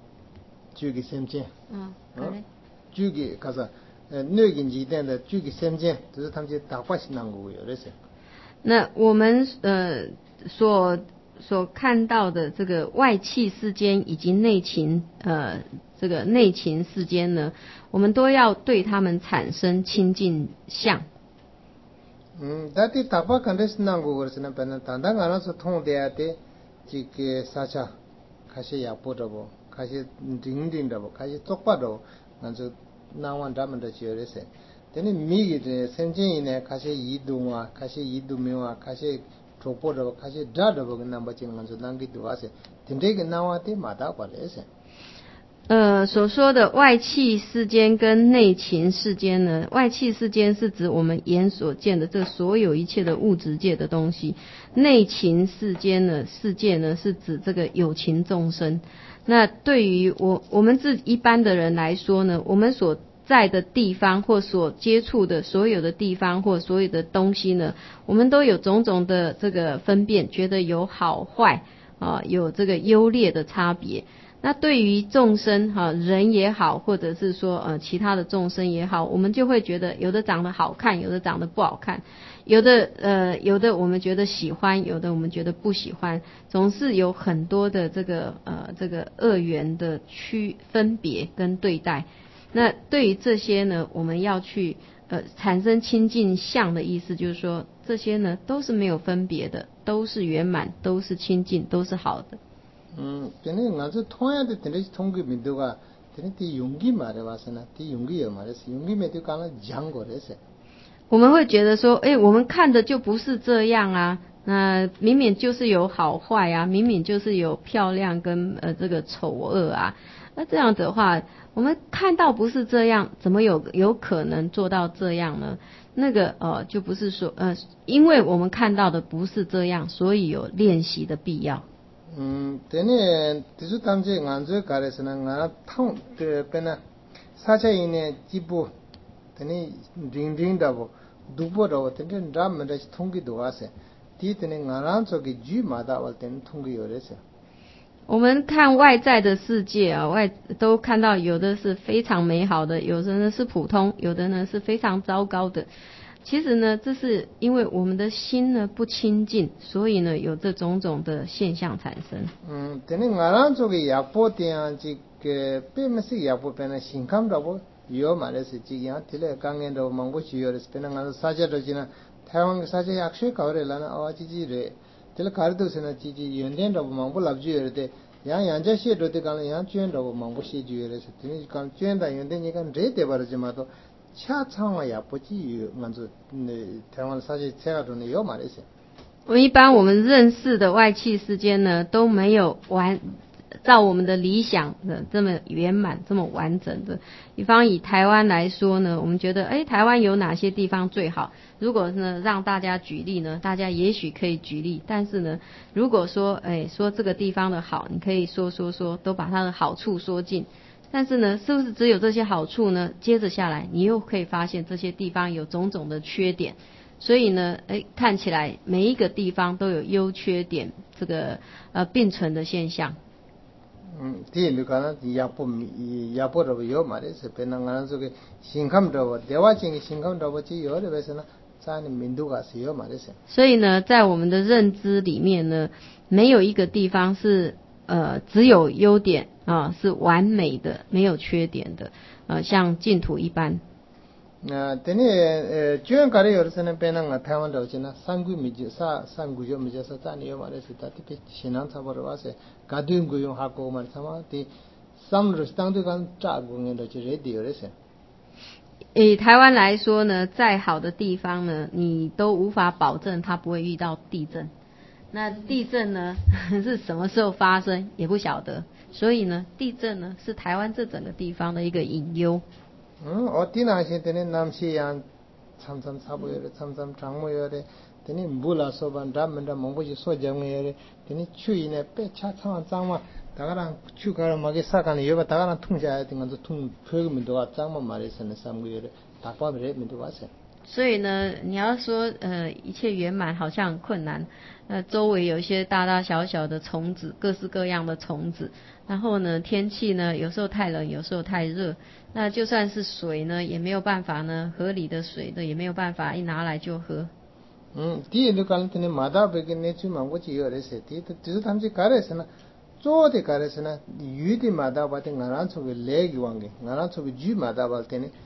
주기 셈젠 어 그래 주기 가서 뇌긴 지된다 주기 셈젠 대수 탐제 닭바치 나고요레세 那我们呃所所看到的这个外气世间以及内情呃这个内情世间呢，我们都要对他们产生清净相。 음, 다티 타파 컨데스 난고 그러스나 벤나 단당 알아서 통돼야돼 지게 사차 가시 약보다고 가시 딩딩다고 가시 똑바로 먼저 나완다면도 지어레세 되니 미기데 센진이네 가시 이동와 가시 이동명와 가시 족보다고 가시 다다고 남바진 먼저 남기도 와세 딘데게 나와데 마다 발레세 呃，所说的外气世间跟内情世间呢，外气世间是指我们眼所见的这所有一切的物质界的东西，内情世间呢，世界呢是指这个有情众生。那对于我我们自一般的人来说呢，我们所在的地方或所接触的所有的地方或所有的东西呢，我们都有种种的这个分辨，觉得有好坏啊，有这个优劣的差别。那对于众生哈、啊、人也好，或者是说呃其他的众生也好，我们就会觉得有的长得好看，有的长得不好看，有的呃有的我们觉得喜欢，有的我们觉得不喜欢，总是有很多的这个呃这个二元的区分别跟对待。那对于这些呢，我们要去呃产生清净相的意思，就是说这些呢都是没有分别的，都是圆满，都是清净，都是好的。 음, 근데 나저 통해야 되는데 통기 민도가 되는 티 용기 말해 와서나 티 용기요 말해서 용기 메도 가나 장거래서 我们会觉得说，哎，我们看的就不是这样啊，那明明就是有好坏啊，明明就是有漂亮跟呃这个丑恶啊，那这样子的话，我们看到不是这样，怎么有有可能做到这样呢？那个呃就不是说呃，因为我们看到的不是这样，所以有练习的必要。 음, 되네 디수 담제 간저 가래서는 나 통, 그 배나 사차이네 지부 되니 딩딩다고 두보라고 되는 담면에 통기도 와세 뒤에는 나란 속에 쥐마다 올 때는 통기요래서 我们看外在的世界啊，外都看到有的是非常美好的，有的呢是普通，有的呢是非常糟糕的。其实呢，这是因为我们的心呢不清净，所以呢有这种种的现象产生。 嗯，等你俺让做个亚波点这个别么是亚波变成新康的不？有嘛的是这样，提来刚刚的忙不起有的是变成俺撒家的进来，台湾撒家亚水搞的了呢，啊，这这的，提来卡的都是呢，这这原点的忙不拉住有的，样样这些都得讲了，样捐的忙不些就有的是，等你讲捐的原点你看这得把它这么多。 恰常呀，不至于，俺就那台湾啥子这样东西有嘛那些。 我一般我们认识的外气世间呢，都没有完照我们的理想的这么圆满、这么完整的。比方以台湾来说呢，我们觉得，哎，台湾有哪些地方最好？如果呢让大家举例呢，大家也许可以举例，但是呢，如果说，哎，说这个地方的好，你可以说说说，都把它的好处说尽。 但是呢，是不是只有这些好处呢？接着下来，你又可以发现这些地方有种种的缺点，所以呢，哎，看起来每一个地方都有优缺点这个呃并存的现象。 嗯，第一个呢，亚波亚波的有嘛的是，变成俺这个新康的，台湾这个新康的，只有的为什么？在你民度个是有嘛的是。 所以呢，在我们的认知里面呢，没有一个地方是呃只有优点。 啊，是完美的，没有缺点的，呃，像净土一般。 那等你呃，居然搞的有的时候变成台湾的，就那三姑米就啥三姑就米就啥，咱有嘛的是，他这边西南差不多话是，搞对姑用哈过嘛，他妈的，三日当对讲炸姑人的就热的有的是。 以台湾来说呢，再好的地方呢，你都无法保证它不会遇到地震。那地震呢是什么时候发生也不晓得。 所以呢，地震呢是台湾这整个地方的一个隐忧。 嗯，我地那些等你南西洋，参参差不多的，参参长么有的，等你不拉说吧，咱们的蒙古就说讲么有的，等你去呢，别恰参长嘛，大家人去个人嘛给啥干的，有吧？大家人通下来，等个就通，推个门多啊，长嘛嘛的是那三个月的，大把的门多啊是。所以呢，你要说呃一切圆满好像很困难，呃周围有一些大大小小的虫子，各式各样的虫子，然后呢天气呢有时候太冷，有时候太热，那就算是水呢也没有办法呢，河里的水呢也没有办法一拿来就喝。 嗯，第一个讲的呢，马达贝跟那去嘛，我只有那些，第一，只是他们去搞的是呢，做的搞的是呢，有的马达把的俺让出个来个往个，俺让出个猪马达把的呢。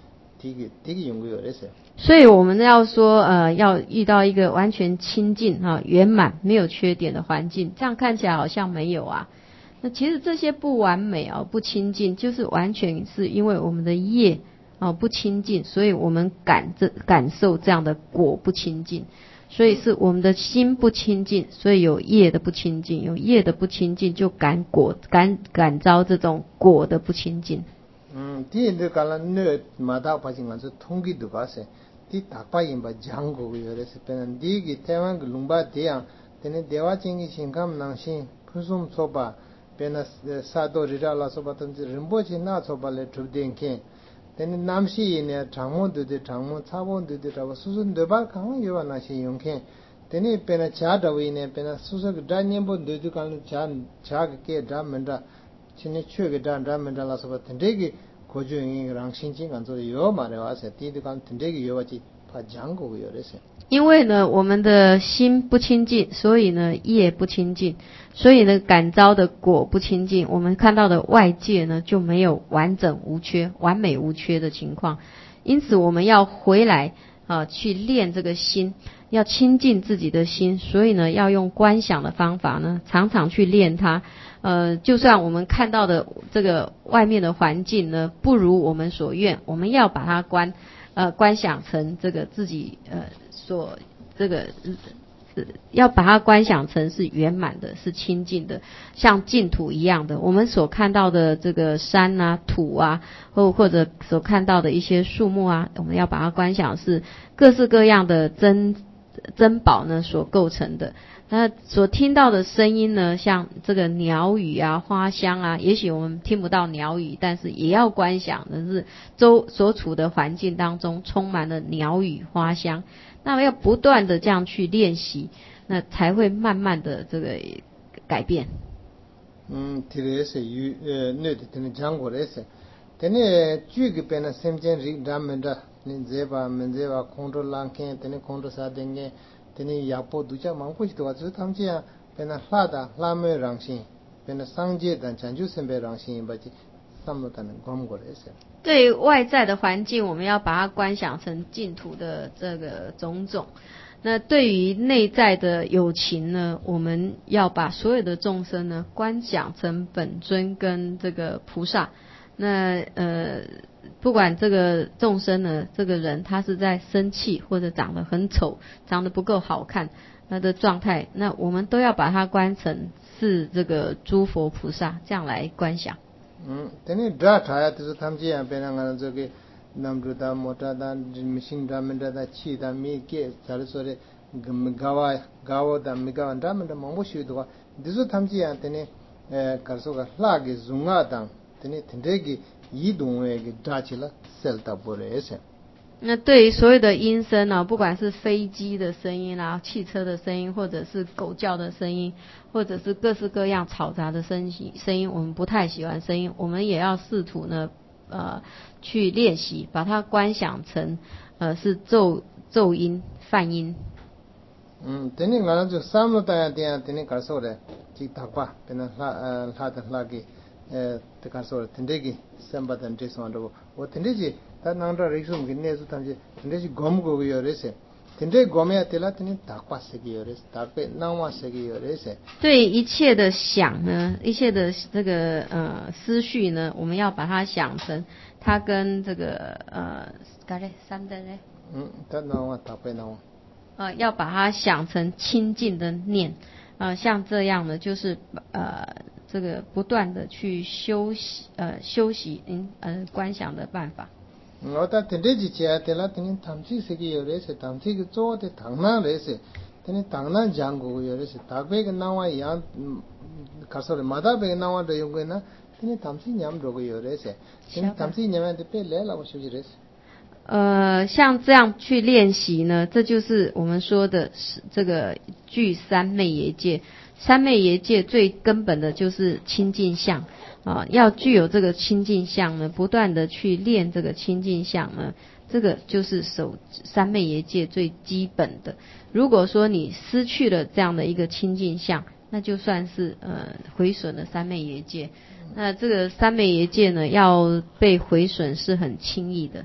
第个第个用过的是。 所以我们要说，呃，要遇到一个完全清净哈、圆满、没有缺点的环境，这样看起来好像没有啊。那其实这些不完美啊、不清净，就是完全是因为我们的业啊、不清净，所以我们感这感受这样的果不清净。所以是我们的心不清净，所以有业的不清净，有业的不清净就感果感感遭这种果的不清净。 嗯，第一个讲了，那马达发现讲是统计的话是，第大把人把讲过有的是，别人第一个台湾个龙巴这样，等你电话经济情况能行，普通说吧，别那萨多日拉拉说吧，等是人不去那说吧来出点钱，等你南西呢长毛对对长毛，差毛对对差不，苏苏对吧？看看有那些用钱，等你别那家的位呢，别那苏苏个单年不对对讲了家家个给咱们的。现缺个站站门站了，是吧？这个过去因让心情感做有嘛的话是，第一个讲这个有话就怕讲过有的是。 因为呢，我们的心不清净，所以呢，业不清净，所以呢，感召的果不清净。我们看到的外界呢，就没有完整无缺、完美无缺的情况。因此，我们要回来啊，去练这个心，要亲近自己的心。所以呢，要用观想的方法呢，常常去练它。呃，就算我们看到的这个外面的环境呢，不如我们所愿，我们要把它观呃观想成这个自己呃所这个呃要把它观想成是圆满的，是清净的，像净土一样的。我们所看到的这个山啊、土啊，或或者所看到的一些树木啊，我们要把它观想是各式各样的珍珍宝呢所构成的。那所听到的声音呢，像这个鸟语啊、花香啊，也许我们听不到鸟语，但是也要观想的是周所处的环境当中充满了鸟语、花香。那么要不断的这样去练习，那才会慢慢的这个改变。 嗯，这个是有呃，那的听讲过的是，但是这个边呢，sem jen ri咱们的，你这把们这把控制浪看，等你控制啥等个。等亚波度假忙不起的话，就是他们这样，变得拉的拉没让心，变得商界的讲究身边让心，把这三么的能光过来些。 对于外在的环境，我们要把它观想成净土的这个种种。那对于内在的有情呢，我们要把所有的众生呢观想成本尊跟这个菩萨。那呃，不管这个众生呢，这个人他是在生气或者长得很丑，长得不够好看，他的状态，那我们都要把它观成是这个诸佛菩萨，这样来观想。 嗯，等你抓查呀，就是他们这样，别人讲这个南州的、莫扎的、米新他们的、七的、米给，假如说的，高啊高啊的、米高他们的忙不学的话，就是他们这样，等你呃，搞说个那个中啊当。等这个移动的给抓起了，塞到不来些。 那对于所有的音声呢、啊，不管是飞机的声音啦、啊、汽车的声音，或者是狗叫的声音，或者是各式各样嘈杂的声音，声音我们不太喜欢声音，我们也要试图呢，呃，去练习，把它观想成呃是咒咒音、梵音。 嗯，等你讲就三么大点，等你搞说的，就打吧，变成拉呃拉的拉给。呃，这个说的，这个三八等这算的，我这个他那个人说我们那时候他们这这是光顾有的是，这光没有得了，这你打挂是个有的，打被那瓦是个有的是。 对一切的想呢，一切的这个呃思绪呢，我们要把它想成，它跟这个呃，干嘞三的嘞， 嗯，他那瓦打被那瓦。 呃，要把它想成清净的念，呃，像这样的就是呃。这个不断的去修习，呃，修习，嗯，呃，观想的办法。 我到天这几天，得了，等你他们这些个有的是，他们这个做的当然的是，等你当然讲过有的是，大概跟那瓦一样，嗯，可说的马大辈那瓦的用过呢，等你他们这年多个有的是，等你他们这年的被来了我修习的是。 呃，像这样去练习呢，这就是我们说的这个具三昧耶戒。三昧耶戒最根本的就是清净相啊，要具有这个清净相呢，不断的去练这个清净相呢，这个就是守三昧耶戒最基本的。如果说你失去了这样的一个清净相，那就算是呃毁损了三昧耶戒。那这个三昧耶戒呢，要被毁损是很轻易的。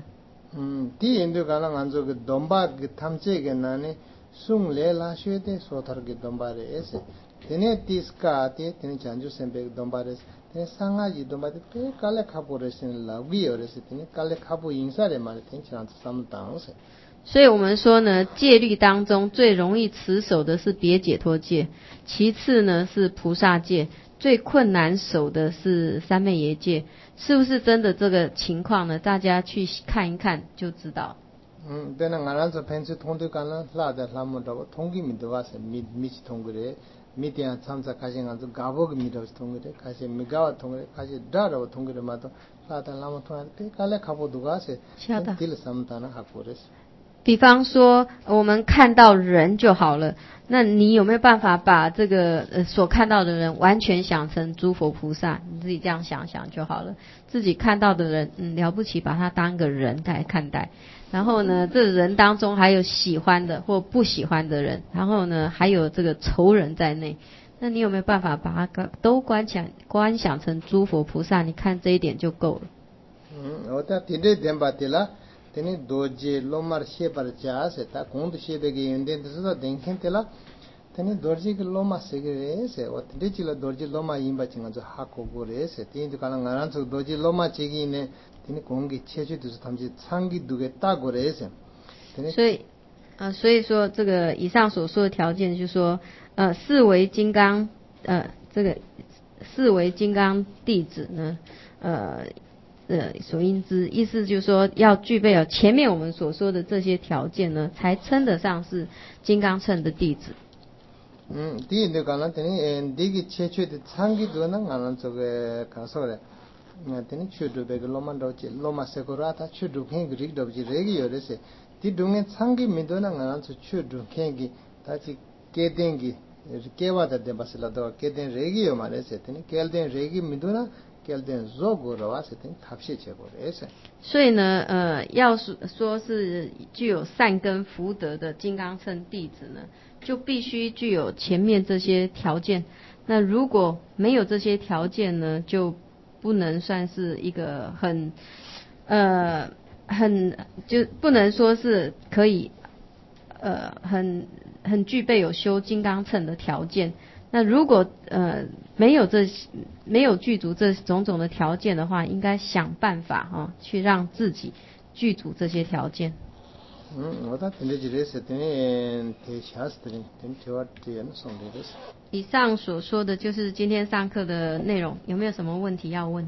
음, 디 인도 가는 안저 그 domba 그 탐제게 나네 숭레 라슈데 소터게 dom바레스 테네 티스카티 테네 잔주 셈베 dom바레스 테네 상하지 dom바데 페 칼레 카보레신 라위어레스 테네 칼레 카보 인사레 마레 테네 찬스 삼당세 所以我们说呢，戒律当中最容易持守的是别解脱戒，其次呢是菩萨戒，最困难守的是三昧耶戒。是不是真的这个情况呢？大家去看一看就知道。 嗯，但那俺那这平时通的干了，拉的他们这个通给米的话是米米是通个的，米点参加开始俺这嘎巴个米都是通个的，开始米嘎通个的，开始打的通个的嘛都拉的他们通的，开来卡不多个是，底了什么单呢？还过的是。 比方说我们看到人就好了，那你有没有办法把这个呃所看到的人完全想成诸佛菩萨？你自己这样想想就好了。自己看到的人，嗯，了不起，把他当个人来看待。然后呢，这人当中还有喜欢的或不喜欢的人，然后呢还有这个仇人在内。那你有没有办法把它都观想观想成诸佛菩萨？你看这一点就够了。 嗯，我在听这点吧，对了。तेने दोजे लोमार शे पर चास है ता कौन तो शे बेगे इंदे तो तो देखें तेला तेने दोजे के लोमा से रे से वो तेरे चिला दोजे लोमा इंबा चिंगा जो हाको गोरे से तेने तो काला गाना तो दोजे लोमा चिगी ने तेने कौन की छे छे तो थमजे सांगी दुगे ता गोरे से 所以呃所以说这个以上所说的条件就是说呃四维金刚呃这个四维金刚弟子呢呃呃，所应知，意思就是说，要具备有前面我们所说的这些条件呢，才称得上是金刚乘的弟子。 嗯，第一个讲了，等于第一个切切的参与多呢，俺们这个看说的，那等于去读这个罗马道去，罗马塞古拉他去读看个这个道去，这个有的是，第中间参与没多呢，俺们就去读看个，他去给定个，给话的点巴是拉到给定这个有嘛的是，等于给定这个没多呢。 所以呢，呃，要说是具有善根福德的金刚乘弟子呢，就必须具有前面这些条件。那如果没有这些条件呢，就不能算是一个很，呃，很就不能说是可以，呃，很很具备有修金刚乘的条件。那如果呃没有这没有具足这种种的条件的话，应该想办法哈、哦，去让自己具足这些条件。 嗯，我到听的这是等于提下是等于等提我这样送的。 以上所说的就是今天上课的内容，有没有什么问题要问？